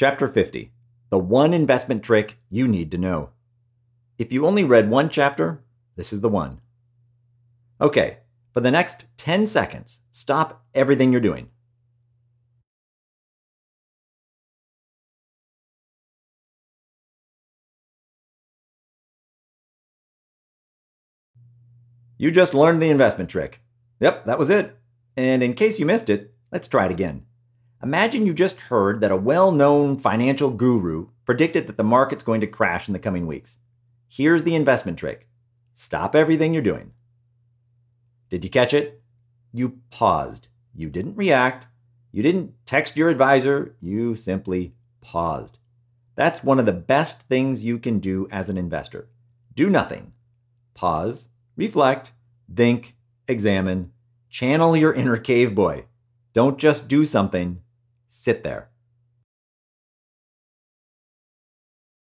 Chapter 50, the one investment trick you need to know. If you only read one chapter, this is the one. Okay, for the next 10 seconds, stop everything you're doing. You just learned the investment trick. Yep, that was it. And in case you missed it, let's try it again. Imagine you just heard that a well-known financial guru predicted that the market's going to crash in the coming weeks. Here's the investment trick. Stop everything you're doing. Did you catch it? You paused. You didn't react. You didn't text your advisor. You simply paused. That's one of the best things you can do as an investor. Do nothing. Pause, reflect, think, examine, channel your inner cave boy. Don't just do something. Sit there.